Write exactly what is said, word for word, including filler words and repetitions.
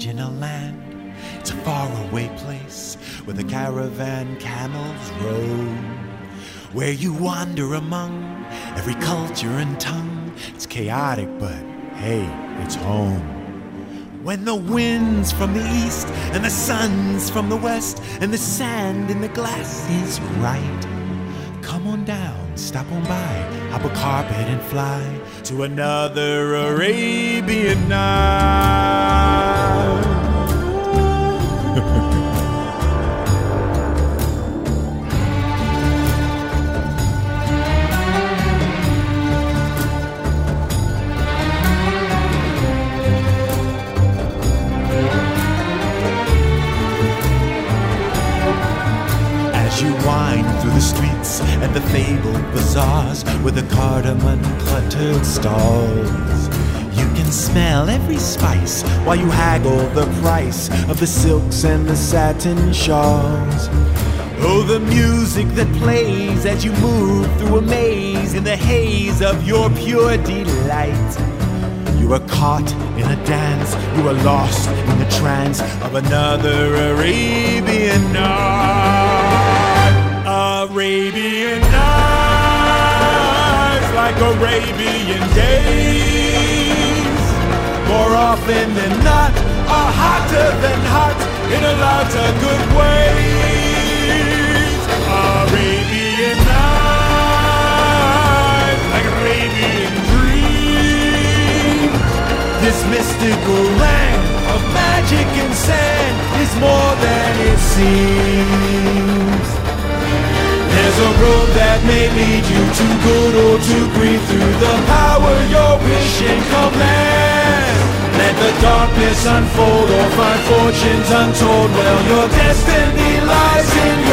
imaginal land. It's a faraway place where the caravan camels roam, where you wander among every culture and tongue. It's chaotic, but hey, it's home. When the wind's from the east and the sun's from the west and the sand in the glass is right, come on down, stop on by, hop a carpet and fly to another Arabian night. As you wind through the streets and the fabled bazaars with the cardamom-cluttered stalls, you can smell every spice while you haggle the price of the silks and the satin shawls. Oh, the music that plays as you move through a maze in the haze of your pure delight. You are caught in a dance, you are lost in the trance of another Arabian night. Arabian nights, like Arabian days, more often than not, are hotter than hot in a lot of good ways. Arabian nights, like Arabian dreams. This mystical land of magic and sand is more than it seems. There's a road that may lead you to good or to green through the power your wish and command. Let the darkness unfold or find fortunes untold. Well, your destiny lies in